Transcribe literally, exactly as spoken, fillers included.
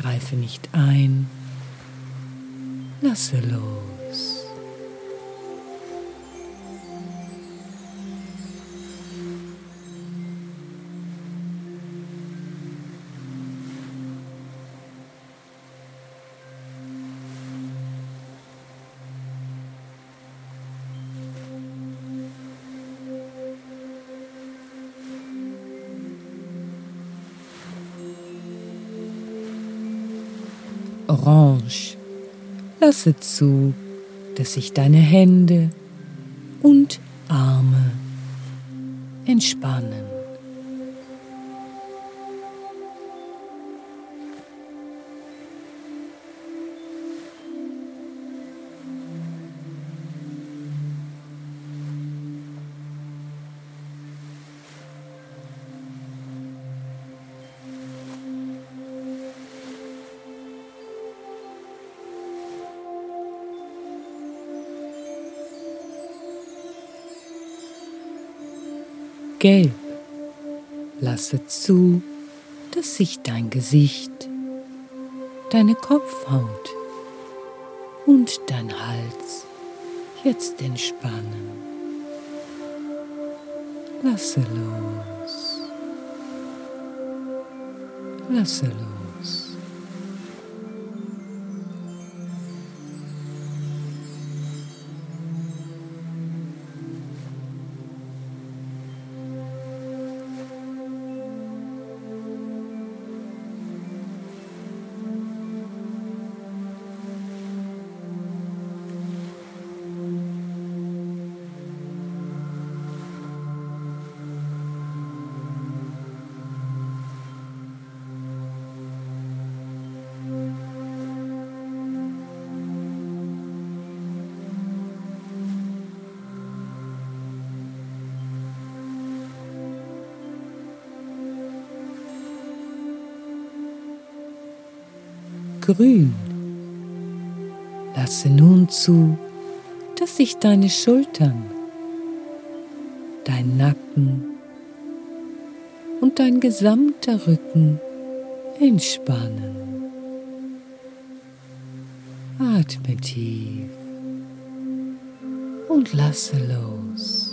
Greife nicht ein, lasse los. Orange, lasse zu, dass sich deine Hände und Arme entspannen. Gelb, lasse zu, dass sich dein Gesicht, deine Kopfhaut und dein Hals jetzt entspannen. Lasse los. Lasse los. Grün. Lasse nun zu, dass sich deine Schultern, dein Nacken und dein gesamter Rücken entspannen. Atme tief und lasse los.